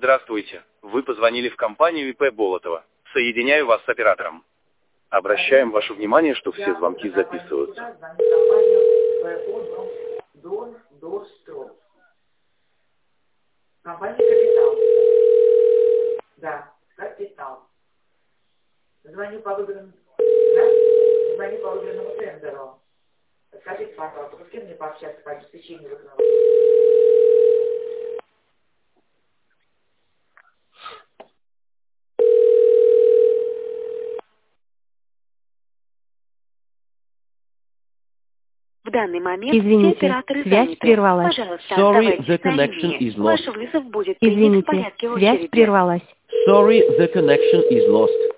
Здравствуйте. Вы позвонили в компанию ИП Болотова. Соединяю вас с оператором. Обращаем ваше внимание, что все звонки записываются. Компания «Капитал». Да, «Капитал». Звоню по выигранному, тендеру. Скажите, пожалуйста, с кем мне пообщаться по обеспечению выигранного? В данный момент Извините, все операторы связь заняты. прервалась. Пожалуйста, Sorry, оставайтесь the на connection линии. is lost. Ваш вызов будет принят в Извините, порядке связь очереди. прервалась. Sorry, the connection is lost.